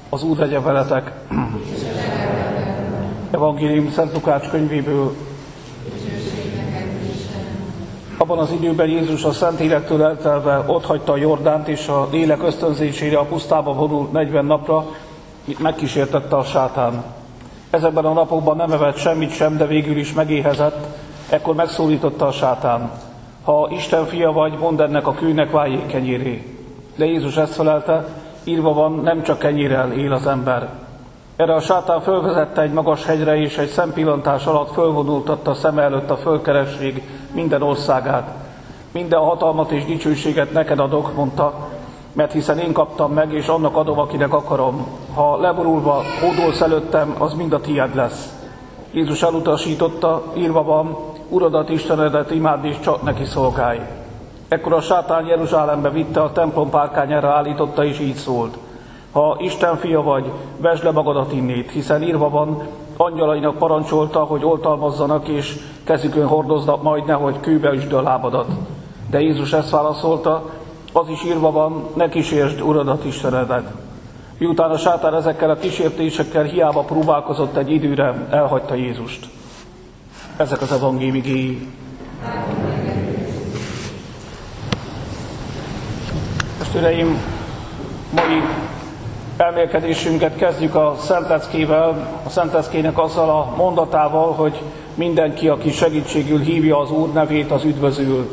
Az Úr legyen veletek. Evangélium Szent Lukács könyvéből. Abban az időben Jézus a Szentlélektől eltelve otthagyta a Jordánt, és a lélek ösztönzésére a pusztába vonult 40 napra, megkísértette a sátán. Ezekben a napokban nem evett semmit sem, de végül is megéhezett. Ekkor megszólította a sátán: ha Isten fia vagy, mondd ennek a kőnek váljék kenyérré. De Jézus ezt felelte: írva van, nem csak kenyérrel él az ember. Erre a sátán fölvezette egy magas hegyre, és egy szempillantás alatt fölvonultatta szeme előtt a földkeresség minden országát. Minden hatalmat és dicsőséget neked adok, mondta, mert hiszen én kaptam meg, és annak adom, akinek akarom. Ha leborulva hódolsz előttem, az mind a tiéd lesz. Jézus elutasította: írva van, Uradat, Istenedet imádd, és csak neki szolgálj. Ekkor a sátán Jeruzsálembe vitte, a templom párkányára állította, és így szólt: ha Isten fia vagy, vesd le magadat innét, hiszen írva van, angyalainak parancsolta, hogy oltalmazzanak, és kezükön hordoznak majd, nehogy kőbe üsd a lábadat. De Jézus ezt válaszolta: az is írva van, ne kísérsd Uradat, Istenedet. Miután a sátán ezekkel a kísértésekkel hiába próbálkozott egy időre, elhagyta Jézust. Ezek az evangélium igéi. Testvéreim, mai elmélkedésünket kezdjük a Szentleckével, a Szentleckének azzal a mondatával, hogy mindenki, aki segítségül hívja az Úr nevét, az üdvözül.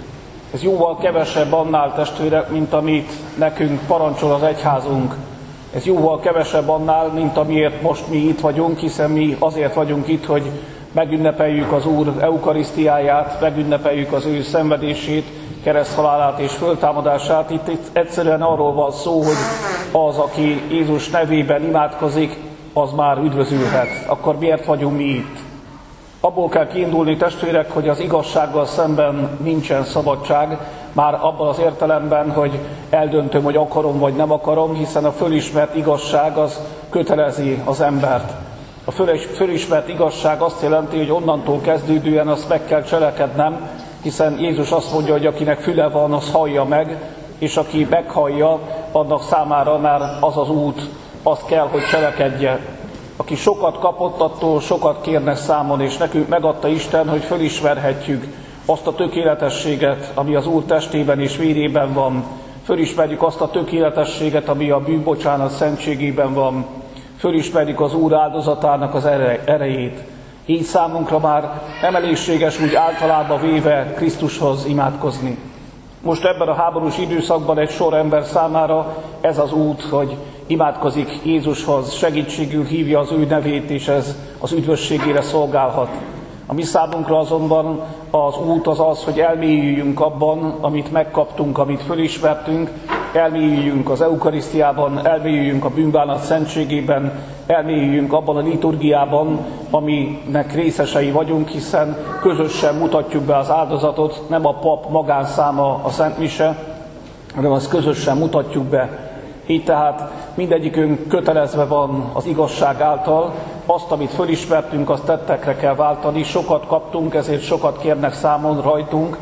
Ez jóval kevesebb annál, testvérek, mint amit nekünk parancsol az egyházunk. Ez jóval kevesebb annál, mint amiért most mi itt vagyunk, hiszen mi azért vagyunk itt, hogy megünnepeljük az Úr eukarisztiáját, megünnepeljük az ő szenvedését, kereszthalálát és föltámadását. Itt egyszerűen arról van szó, hogy az, aki Jézus nevében imádkozik, az már üdvözülhet. Akkor miért vagyunk mi itt? Abból kell kiindulni, testvérek, hogy az igazsággal szemben nincsen szabadság, már abban az értelemben, hogy eldöntöm, hogy akarom vagy nem akarom, hiszen a fölismert igazság az kötelezi az embert. A fölismert igazság azt jelenti, hogy onnantól kezdődően azt meg kell cselekednem, hiszen Jézus azt mondja, hogy akinek füle van, az hallja meg, és aki meghallja, annak számára már az az út, azt kell, hogy cselekedje. Aki sokat kapott, attól sokat kérnek számon, és nekünk megadta Isten, hogy fölismerhetjük azt a tökéletességet, ami az Úr testében és vérében van. Fölismerjük azt a tökéletességet, ami a bűnbocsánat szentségében van. Fölismerjük az Úr áldozatának az erejét. Így számunkra már nem elégséges úgy általában véve Krisztushoz imádkozni. Most ebben a háborús időszakban egy sor ember számára ez az út, hogy imádkozik Jézushoz, segítségül hívja az ő nevét, és ez az üdvösségére szolgálhat. A mi számunkra azonban az út az az, hogy elmélyüljünk abban, amit megkaptunk, amit fölismertünk, elmélyüljünk az eukarisztiában, elmélyüljünk a bűnbánat szentségében, elmélyüljünk abban a liturgiában, aminek részesei vagyunk, hiszen közösen mutatjuk be az áldozatot, nem a pap magánszáma a Szent Mise, hanem azt közösen mutatjuk be. Így tehát mindegyikünk kötelezve van az igazság által, azt, amit fölismertünk, azt tettekre kell váltani, sokat kaptunk, ezért sokat kérnek számon rajtunk,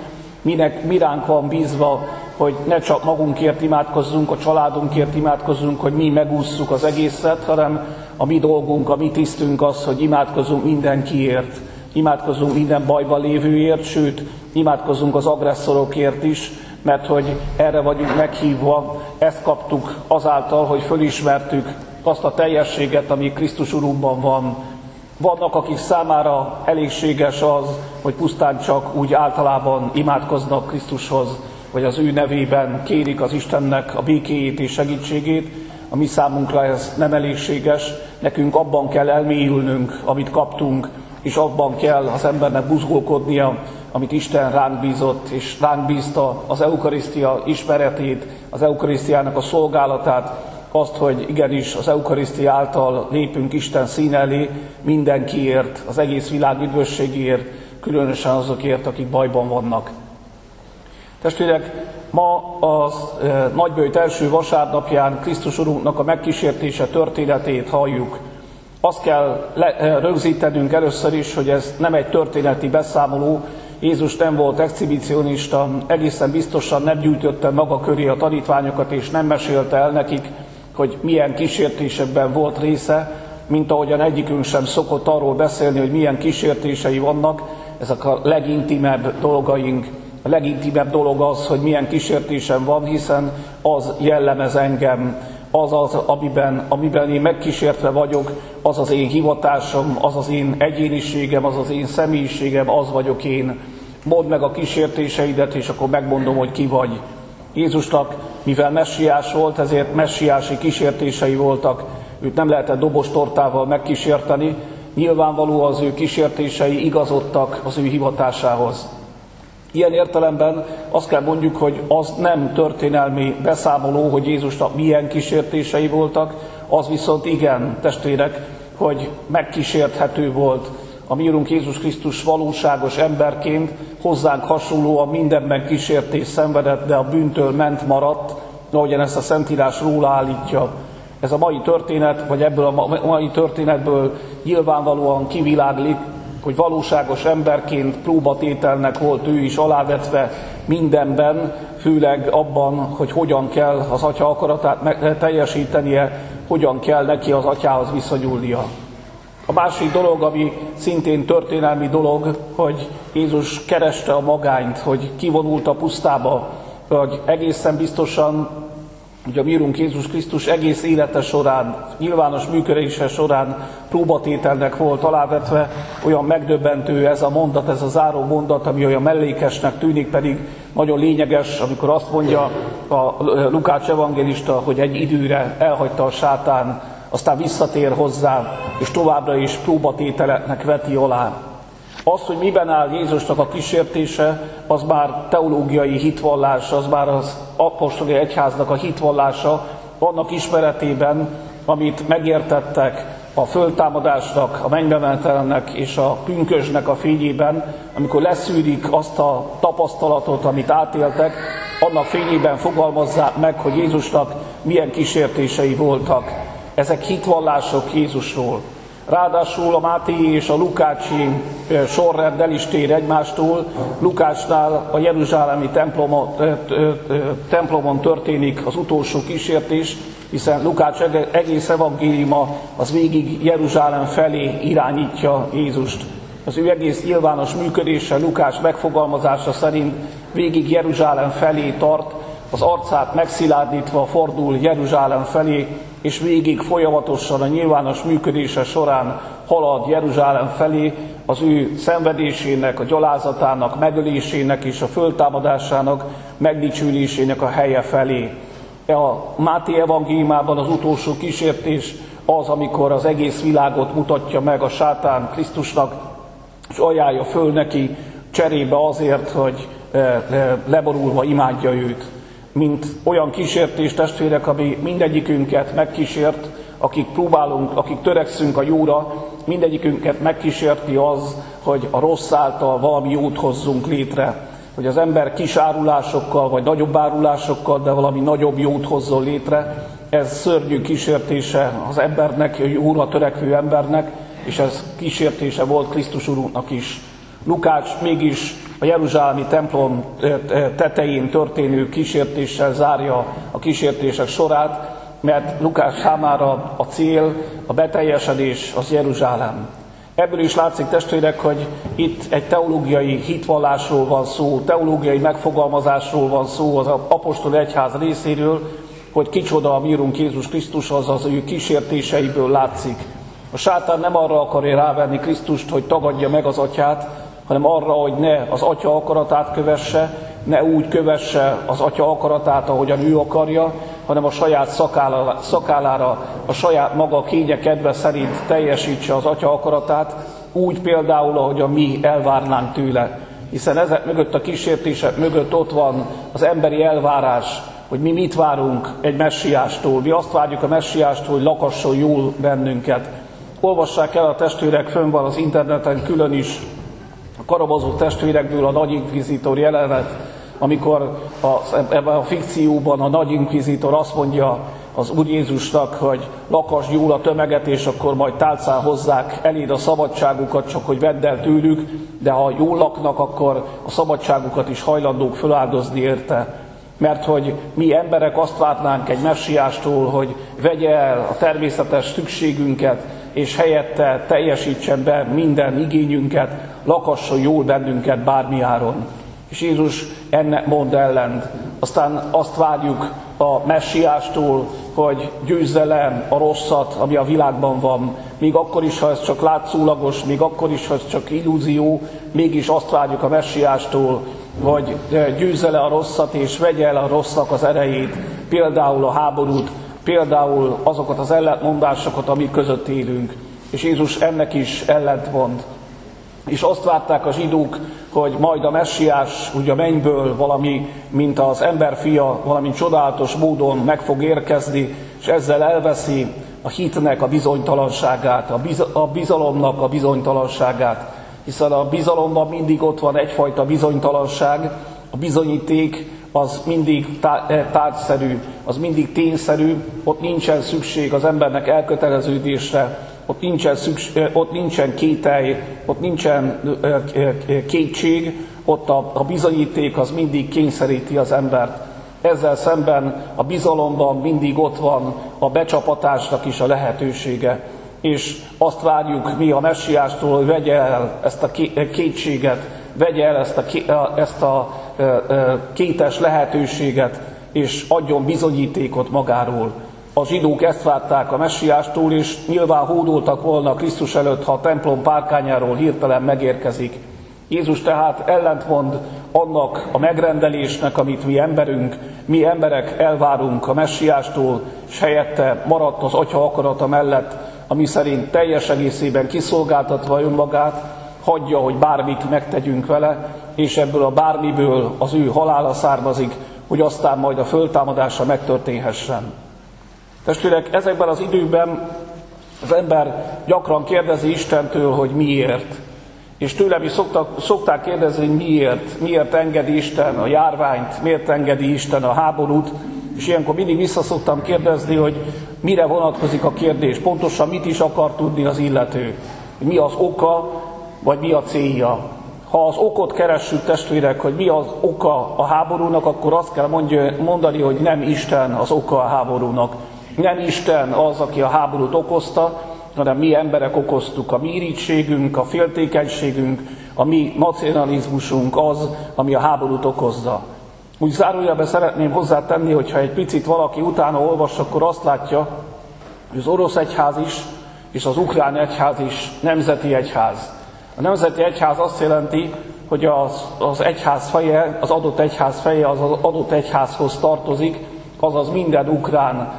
mi ránk van bízva, hogy ne csak magunkért imádkozzunk, a családunkért imádkozzunk, hogy mi megússzuk az egészet, hanem a mi dolgunk, a mi tisztünk az, hogy imádkozunk mindenkiért, imádkozunk minden bajban lévőért, sőt, imádkozunk az agresszorokért is, mert hogy erre vagyunk meghívva, ezt kaptuk azáltal, hogy fölismertük azt a teljességet, ami Krisztus Urunkban van. Vannak, akik számára elégséges az, hogy pusztán csak úgy általában imádkoznak Krisztushoz, vagy az ő nevében kérik az Istennek a békéjét és segítségét. A mi számunkra ez nem elégséges, nekünk abban kell elmélyülnünk, amit kaptunk, és abban kell az embernek buzgolkodnia, amit Isten ránk bízott, és ránk bízta az eukarisztia ismeretét, az eukarisztiának a szolgálatát, azt, hogy igenis az eukarisztia által lépünk Isten színe elé mindenkiért, az egész világ üdvösségéért, különösen azokért, akik bajban vannak. Testvérek, ma az nagyböjt első vasárnapján Krisztus Urunknak a megkísértése történetét halljuk. Azt kell rögzítenünk először is, hogy ez nem egy történeti beszámoló, Jézus nem volt exhibicionista, egészen biztosan nem gyűjtötte maga köré a tanítványokat és nem mesélte el nekik, hogy milyen kísértésekben volt része, mint ahogyan egyikünk sem szokott arról beszélni, hogy milyen kísértései vannak. Ezek a legintimebb dolgaink. A legintimebb dolog az, hogy milyen kísértésem van, hiszen az jellemez engem, az, amiben én megkísértve vagyok, az az én hivatásom, az az én egyéniségem, az az én személyiségem, az vagyok én. Mondd meg a kísértéseidet, és akkor megmondom, hogy ki vagy. Jézusnak, mivel messiás volt, ezért messiási kísértései voltak. Őt nem lehetett dobostortával megkísérteni, nyilvánvaló az ő kísértései igazodtak az ő hivatásához. Ilyen értelemben azt kell mondjuk, hogy az nem történelmi beszámoló, hogy Jézusnak milyen kísértései voltak, az viszont igen, testvérek, hogy megkísérthető volt. A mi Urunk Jézus Krisztus valóságos emberként hozzánk hasonlóan mindenben kísértést szenvedett, de a bűntől ment maradt, ahogyan ezt a Szentírás róla állítja. Ez a mai történet, vagy ebből a mai történetből nyilvánvalóan kiviláglik, hogy valóságos emberként próbatételnek volt ő is alávetve mindenben, főleg abban, hogy hogyan kell az Atya akaratát teljesítenie, hogyan kell neki az Atyához viszonyulnia. A másik dolog, ami szintén történelmi dolog, hogy Jézus kereste a magányt, hogy kivonult a pusztába, hogy egészen biztosan, hogy a mi Urunk Jézus Krisztus egész élete során, nyilvános működése során próbatételnek volt alávetve. Olyan megdöbbentő ez a mondat, ez a záró mondat, ami olyan mellékesnek tűnik, pedig nagyon lényeges, amikor azt mondja a Lukács evangélista, hogy egy időre elhagyta a sátán, aztán visszatér hozzá, és továbbra is próbatételeknek veti alá. Az, hogy miben áll Jézusnak a kísértése, az már teológiai hitvallás, az már az apostoli egyháznak a hitvallása, annak ismeretében, amit megértettek a föltámadásnak, a mennybemenetelnek és a pünkösdnek a fényében, amikor leszűrik azt a tapasztalatot, amit átéltek, annak fényében fogalmazzák meg, hogy Jézusnak milyen kísértései voltak. Ezek hitvallások Jézusról. Ráadásul a Mátéi és a Lukácsi sorrend el is tér egymástól. Lukácsnál a jeruzsálemi templomon történik az utolsó kísértés, hiszen Lukács egész evangéliuma az végig Jeruzsálem felé irányítja Jézust. Az ő egész nyilvános működése Lukács megfogalmazása szerint végig Jeruzsálem felé tart, az arcát megszilárdítva fordul Jeruzsálem felé, és végig folyamatosan a nyilvános működése során halad Jeruzsálem felé, az ő szenvedésének, a gyalázatának, megölésének és a föltámadásának, megdicsülésének a helye felé. A Máté evangéliumában az utolsó kísértés az, amikor az egész világot mutatja meg a sátán Krisztusnak, és ajánlja föl neki cserébe azért, hogy leborulva imádja őt. Mint olyan kísértés, testvérek, ami mindegyikünket megkísért, akik törekszünk a jóra, mindegyikünket megkísérti az, hogy a rossz által valami jót hozzunk létre. Hogy az ember kis árulásokkal, vagy nagyobb árulásokkal, de valami nagyobb jót hozzon létre. Ez szörnyű kísértése az embernek, a jóra törekvő embernek, és ez kísértése volt Krisztus Urunknak is. Lukács mégis a jeruzsálemi templom tetején történő kísértéssel zárja a kísértések sorát, mert Lukács számára a cél, a beteljesedés az Jeruzsálem. Ebből is látszik, testvérek, hogy itt egy teológiai hitvallásról van szó, teológiai megfogalmazásról van szó az apostoli egyház részéről, hogy kicsoda a mi Urunk Jézus Krisztus, az ő kísértéseiből látszik. A sátán nem arra akarja rávenni Krisztust, hogy tagadja meg az Atyát, hanem arra, hogy ne az Atya akaratát kövesse, ne úgy kövesse az Atya akaratát, ahogyan ő akarja, hanem a saját szakállára, a saját maga kénye kedve szerint teljesítse az Atya akaratát, úgy például, ahogyan mi elvárnánk tőle. Hiszen ezek mögött, a kísértések mögött ott van az emberi elvárás, hogy mi mit várunk egy messiástól. Mi azt várjuk a messiástól, hogy lakasson jól bennünket. Olvassák el a testvérek, fönn van az interneten külön is, a Karamazov testvérekből a nagy inkvizitor jelenet, amikor ebben a fikcióban a nagy inkvizitor azt mondja az Úr Jézusnak, hogy lakasd jól a tömeget, és akkor majd tálcán hozzák eléd a szabadságukat, csak hogy vedd el tőlük, de ha jól laknak, akkor a szabadságukat is hajlandók föláldozni érte. Mert hogy mi emberek azt várnánk egy messiástól, hogy vegye el a természetes szükségünket, és helyette teljesítsen be minden igényünket, lakasson jól bennünket bármi áron. És Jézus ennek mond ellent. Aztán azt várjuk a messiástól, hogy győzze le a rosszat, ami a világban van. Még akkor is, ha ez csak látszólagos, még akkor is, ha ez csak illúzió, mégis azt várjuk a messiástól, hogy győzze le a rosszat, és vegye el a rossznak az erejét, például a háborút, például azokat az ellentmondásokat, amik között élünk. És Jézus ennek is ellentmond. És azt várták a zsidók, hogy majd a messiás ugye a mennyből valami, mint az emberfia, valami csodálatos módon meg fog érkezni, és ezzel elveszi a hitnek a bizonytalanságát, a bizalomnak a bizonytalanságát. Hiszen a bizalomban mindig ott van egyfajta bizonytalanság, a bizonyíték az mindig tárgyszerű, az mindig tényszerű, ott nincsen szükség az embernek elköteleződésre, ott nincsen kételj, ott nincsen kétség, ott a bizonyíték az mindig kényszeríti az embert. Ezzel szemben a bizalomban mindig ott van a becsapatásnak is a lehetősége. És azt várjuk mi a messiástól, hogy vegye el ezt a kétséget, vegye el ezt a kétes lehetőséget, és adjon bizonyítékot magáról. A zsidók ezt várták a messiástól, és nyilván hódoltak volna Krisztus előtt, ha a templom párkányáról hirtelen megérkezik. Jézus tehát ellentmond annak a megrendelésnek, amit mi emberek elvárunk a messiástól, és helyette maradt az Atya akarata mellett, ami szerint teljes egészében kiszolgáltatva önmagát, hagyja, hogy bármit megtegyünk vele, és ebből a bármiből az ő halála származik, hogy aztán majd a föltámadása megtörténhessen. Testvérek, ezekben az időkben az ember gyakran kérdezi Istentől, hogy miért. És tőlem is szokták kérdezni, hogy miért engedi Isten a járványt, miért engedi Isten a háborút, és ilyenkor mindig visszaszoktam kérdezni, hogy mire vonatkozik a kérdés, pontosan mit is akar tudni az illető, mi az oka, vagy mi a célja. Ha az okot keressük, testvérek, hogy mi az oka a háborúnak, akkor azt kell mondani, hogy nem Isten az oka a háborúnak. Nem Isten az, aki a háborút okozta, hanem mi emberek okoztuk. A mi irítségünk, a féltékenységünk, a mi nacionalizmusunk az, ami a háborút okozza. Úgy zárójelben szeretném hozzátenni, hogyha egy picit valaki utána olvas, akkor azt látja, hogy az orosz egyház is, és az ukrán egyház is nemzeti egyház. A nemzeti egyház azt jelenti, hogy az egyház feje, az adott egyház feje az adott egyházhoz tartozik, azaz minden ukrán,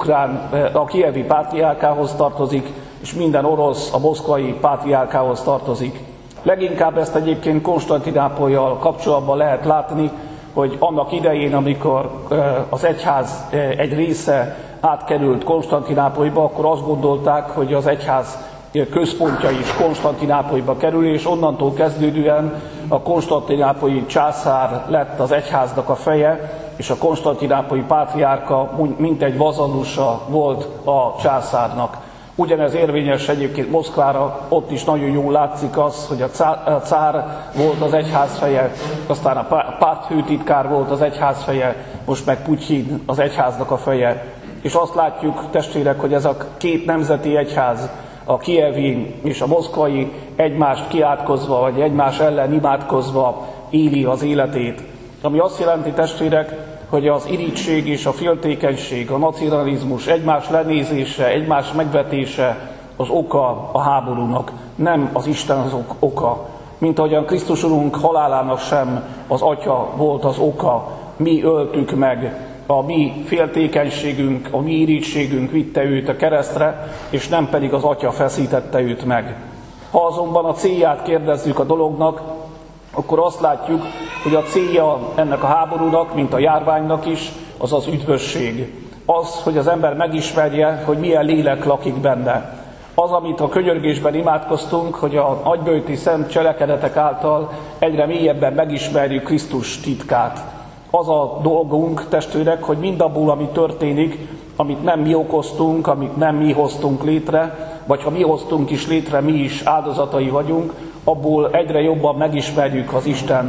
a kijevi pátriárkához tartozik, és minden orosz a moszkvai pátriárkához tartozik. Leginkább ezt egyébként Konstantinápollyal kapcsolatban lehet látni, hogy annak idején, amikor az egyház egy része átkerült Konstantinápolyba, akkor azt gondolták, hogy az egyház központja is Konstantinápolyba kerül, és onnantól kezdődően a konstantinápolyi császár lett az egyháznak a feje, és a konstantinápolyi pátriárka mintegy vazalusa volt a császárnak. Ugyanez érvényes egyébként Moszkvára, ott is nagyon jól látszik az, hogy a cár volt az egyház feje, aztán a pártfőtitkár volt az egyház feje, most meg Putyin az egyháznak a feje. És azt látjuk, testvérek, hogy ez a két nemzeti egyház, a kijevi és a moszkvai egymást kiátkozva, vagy egymás ellen imádkozva éli az életét. Ami azt jelenti, testvérek, hogy az irigység és a féltékenység, a nacionalizmus, egymás lenézése, egymás megvetése az oka a háborúnak, nem az Isten az oka. Mint ahogyan Krisztus Urunk halálának sem az Atya volt az oka, mi öltük meg, a mi féltékenységünk, a mi irítségünk vitte őt a keresztre, és nem pedig az Atya feszítette őt meg. Ha azonban a célját kérdezzük a dolognak, akkor azt látjuk, hogy a célja ennek a háborúnak, mint a járványnak is, az az üdvösség. Az, hogy az ember megismerje, hogy milyen lélek lakik benne. Az, amit a könyörgésben imádkoztunk, hogy a nagyböjti szent cselekedetek által egyre mélyebben megismerjük Krisztus titkát. Az a dolgunk, testvérek, hogy mindabból, ami történik, amit nem mi okoztunk, amit nem mi hoztunk létre, vagy ha mi hoztunk is létre, mi is áldozatai vagyunk, abból egyre jobban megismerjük az Istent,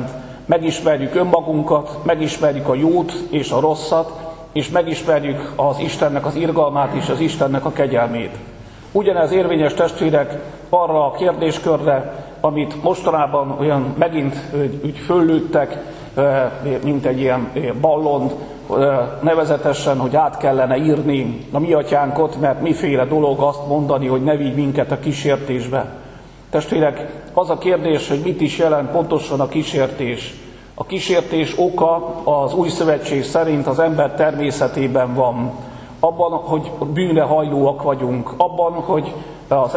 megismerjük önmagunkat, megismerjük a jót és a rosszat, és megismerjük az Istennek az irgalmát és az Istennek a kegyelmét. Ugyanez érvényes, testvérek, arra a kérdéskörre, amit mostanában olyan megint úgy föllőttek, mint egy ilyen ballont, nevezetesen, hogy át kellene írni a mi atyánkot, mert miféle dolog azt mondani, hogy ne vigy minket a kísértésbe. Testvérek, az a kérdés, hogy mit is jelent pontosan a kísértés. A kísértés oka az Új Szövetség szerint az ember természetében van. Abban, hogy bűnre hajlóak vagyunk, abban, hogy az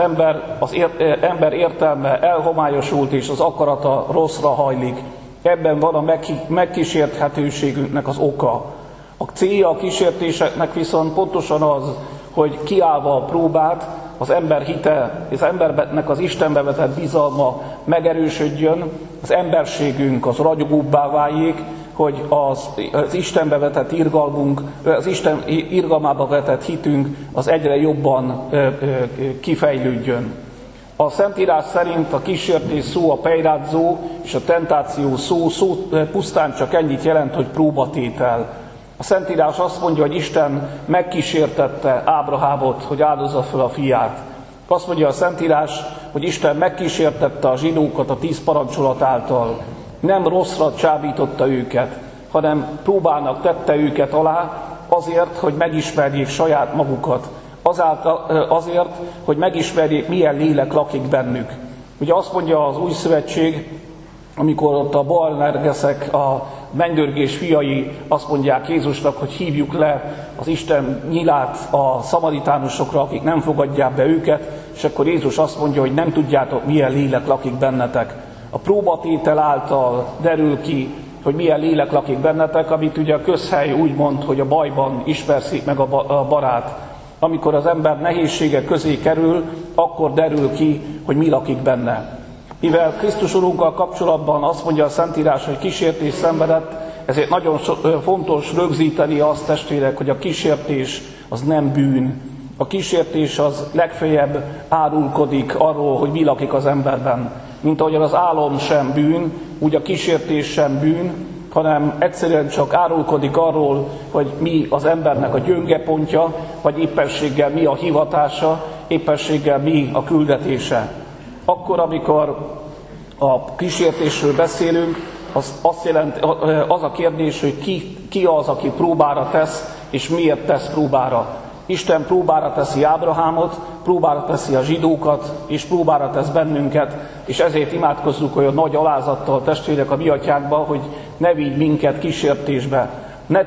ember értelme elhomályosult és az akarata rosszra hajlik. Ebben van a megkísérthetőségünknek az oka. A célja a kísértéseknek viszont pontosan az, hogy kiállva a próbát, az ember hite, az embernek az Istenbe vetett bizalma megerősödjön, az emberségünk az ragyogóbbá váljék, hogy az Istenbe vetett irgalmunk, az Isten irgalmába vetett hitünk az egyre jobban kifejlődjön. A Szentírás szerint a kísértés szó a peirázó és a tentáció szó pusztán csak ennyit jelent, hogy próbatétel. A Szentírás azt mondja, hogy Isten megkísértette Ábrahámot, hogy áldozza fel a fiát. Azt mondja a Szentírás, hogy Isten megkísértette a zsidókat a 10 parancsolat által. Nem rosszra csábította őket, hanem próbának tette őket alá azért, hogy megismerjék saját magukat. Azért, hogy megismerjék, milyen lélek lakik bennük. Ugye azt mondja az Új Szövetség, amikor ott a Boanergeszek, a mennydörgés fiai azt mondják Jézusnak, hogy hívjuk le az Isten nyilát a szamaritánusokra, akik nem fogadják be őket, és akkor Jézus azt mondja, hogy nem tudjátok, milyen lélek lakik bennetek. A próbatétel által derül ki, hogy milyen lélek lakik bennetek, amit ugye a közhely úgy mond, hogy a bajban ismerszik meg a barát. Amikor az ember nehézségek közé kerül, akkor derül ki, hogy mi lakik benne. Mivel Krisztus Urunkkal kapcsolatban azt mondja a Szentírás, hogy kísértés szenvedett, ezért nagyon fontos rögzíteni azt, testvérek, hogy a kísértés az nem bűn. A kísértés az legfeljebb árulkodik arról, hogy mi lakik az emberben. Mint ahogyan az álom sem bűn, úgy a kísértés sem bűn, hanem egyszerűen csak árulkodik arról, hogy mi az embernek a gyönge pontja, vagy éppenséggel mi a hivatása, éppenséggel mi a küldetése. Akkor, amikor a kísértésről beszélünk, azt jelenti, az a kérdés, hogy ki az, aki próbára tesz, és miért tesz próbára. Isten próbára teszi Ábrahámot, próbára teszi a zsidókat, és próbára tesz bennünket, és ezért imádkozzuk olyan nagy alázattal, testvérek, a mi atyánkba, hogy ne vigy minket kísértésbe, ne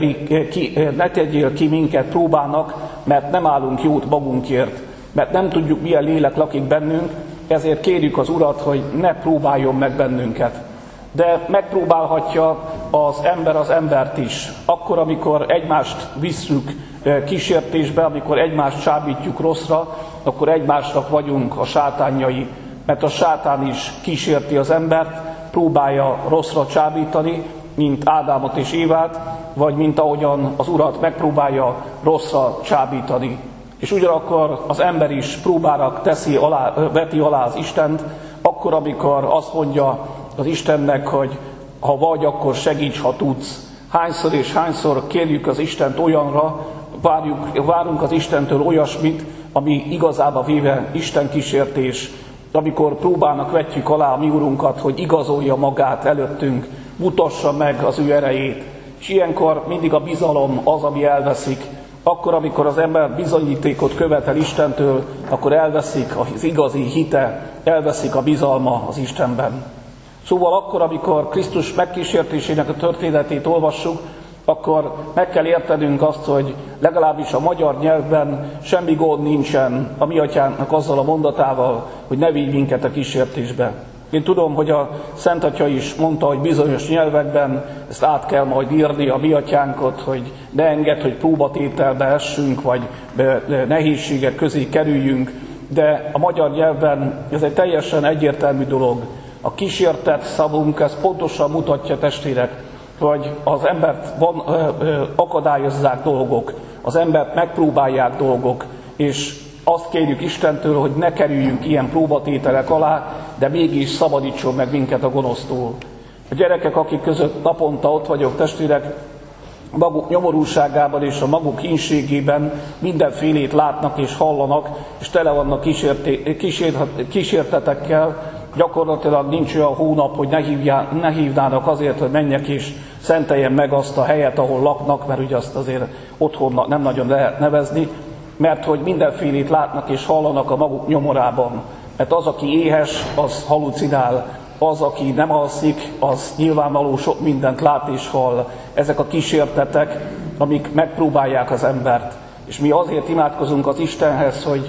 tegyél ki minket próbának, mert nem állunk jót magunkért, mert nem tudjuk, milyen lélek lakik bennünk, ezért kérjük az Urat, hogy ne próbáljon meg bennünket. De megpróbálhatja az embert is. Akkor, amikor egymást visszük kísértésbe, amikor egymást csábítjuk rosszra, akkor egymásnak vagyunk a sátánjai. Mert a sátán is kísérti az embert, próbálja rosszra csábítani, mint Ádámot és Évát, vagy mint ahogyan az Urat megpróbálja rosszra csábítani. És ugyanakkor az ember is próbára veti alá az Istent, akkor, amikor azt mondja az Istennek, hogy ha vagy, akkor segíts, ha tudsz. Hányszor és hányszor kérjük az Istent olyanra, várunk az Istentől olyasmit, ami igazába véve Isten kísértés, amikor próbának vetjük alá a mi Urunkat, hogy igazolja magát előttünk, mutassa meg az ő erejét. És ilyenkor mindig a bizalom az, ami elveszik. Akkor, amikor az ember bizonyítékot követel Istentől, akkor elveszik az igazi hite, elveszik a bizalma az Istenben. Szóval akkor, amikor Krisztus megkísértésének a történetét olvassuk, akkor meg kell értenünk azt, hogy legalábbis a magyar nyelvben semmi gond nincsen a mi atyánknak azzal a mondatával, hogy ne vigy minket a kísértésbe. Én tudom, hogy a Szent Atya is mondta, hogy bizonyos nyelvekben ezt át kell majd írni a mi atyánkot, hogy ne engedd, hogy próbatételbe essünk, vagy nehézségek közé kerüljünk, de a magyar nyelvben ez egy teljesen egyértelmű dolog. A kísértett szavunk, ez pontosan mutatja, testvérek, hogy az embert akadályozzák dolgok, az embert megpróbálják dolgok, és azt kérjük Istentől, hogy ne kerüljünk ilyen próbatételek alá, de mégis szabadítson meg minket a gonosztól. A gyerekek, akik között naponta ott vagyok, testvérek, maguk nyomorúságában és a maguk hínségében mindenfélét látnak és hallanak, és tele vannak kísértetekkel. Gyakorlatilag nincs olyan hónap, hogy ne hívnának azért, hogy menjek és szenteljem meg azt a helyet, ahol laknak, mert ugye azt azért otthonnak nem nagyon lehet nevezni, mert hogy mindenfélét látnak és hallanak a maguk nyomorában. Mert az, aki éhes, az halucinál, az, aki nem alszik, az nyilvánvaló sok mindent lát és hall. Ezek a kísértetek, amik megpróbálják az embert. És mi azért imádkozunk az Istenhez, hogy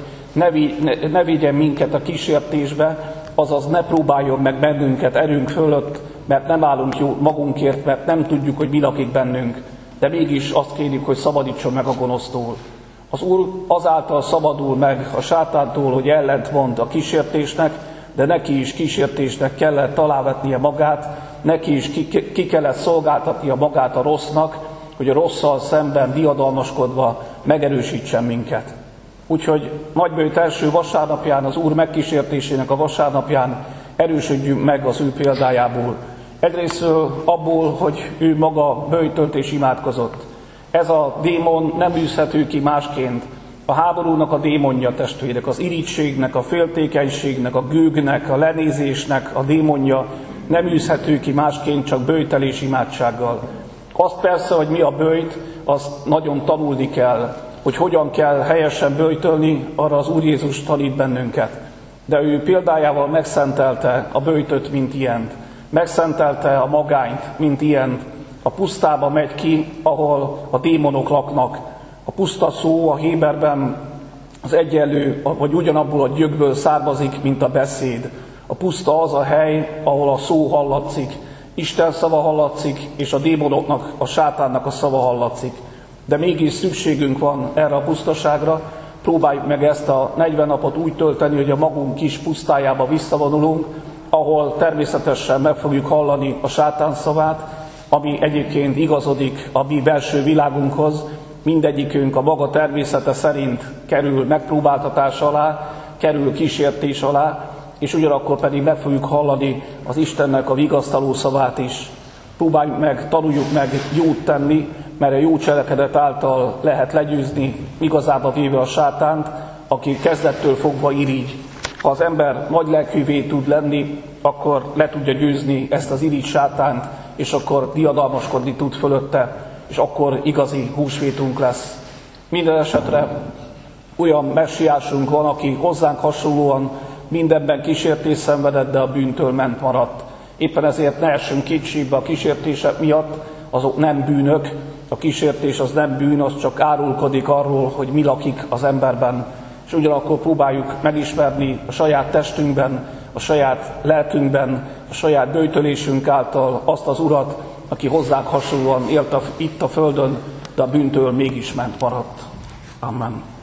ne vigyen minket a kísértésbe, azaz ne próbáljon meg bennünket erőnk fölött, mert nem állunk jó magunkért, mert nem tudjuk, hogy mi lakik bennünk. De mégis azt kérjük, hogy szabadítson meg a gonosztól. Az Úr azáltal szabadul meg a sátántól, hogy ellentmond a kísértésnek, de neki is kísértésnek kellett találvetnie magát, neki is ki kellett szolgáltatnia magát a rossznak, hogy a rosszal szemben diadalmaskodva megerősítsen minket. Úgyhogy nagybőjt első vasárnapján, az Úr megkísértésének a vasárnapján erősödjünk meg az ő példájából. Egyrésztről abból, hogy ő maga böjtölt és imádkozott. Ez a démon nem űzhető ki másként. A háborúnak a démonja, testvérek, az irítségnek, a féltékenységnek, a gőgnek, a lenézésnek a démonja nem űzhető ki másként, csak böjtel és imádsággal. Azt persze, hogy mi a böjt, azt nagyon tanulni kell, hogy hogyan kell helyesen böjtölni, arra az Úr Jézus tanít bennünket. De ő példájával megszentelte a böjtöt, mint ilyent. Megszentelte a magányt, mint ilyent. A pusztába megy ki, ahol a démonok laknak. A puszta szó a héberben az egyenlő, vagy ugyanabból a gyökből származik, mint a beszéd. A puszta az a hely, ahol a szó hallatszik. Isten szava hallatszik, és a démonoknak, a sátánnak a szava hallatszik. De mégis szükségünk van erre a pusztaságra. Próbáljuk meg ezt a 40 napot úgy tölteni, hogy a magunk kis pusztájába visszavonulunk, ahol természetesen meg fogjuk hallani a sátán szavát, ami egyébként igazodik a mi belső világunkhoz. Mindegyikünk a maga természete szerint kerül megpróbáltatás alá, kerül kísértés alá, és ugyanakkor pedig meg fogjuk hallani az Istennek a vigasztaló szavát is. Próbáljuk meg, tanuljuk meg jót tenni, mert a jó cselekedet által lehet legyőzni igazába véve a sátánt, aki kezdettől fogva irigy. Ha az ember nagy lelkűvé tud lenni, akkor le tudja győzni ezt az irigy sátánt, és akkor diadalmaskodni tud fölötte, és akkor igazi húsvétunk lesz. Minden esetre olyan messiásunk van, aki hozzánk hasonlóan mindenben kísértést szenvedett, de a bűntől ment maradt. Éppen ezért ne essünk kétségbe a kísértések miatt, azok nem bűnök, a kísértés az nem bűn, az csak árulkodik arról, hogy mi lakik az emberben. És ugyanakkor próbáljuk megismerni a saját testünkben, a saját lelkünkben, a saját böjtölésünk által azt az Urat, aki hozzánk hasonlóan élt itt a földön, de a bűntől mégis ment maradt. Amen.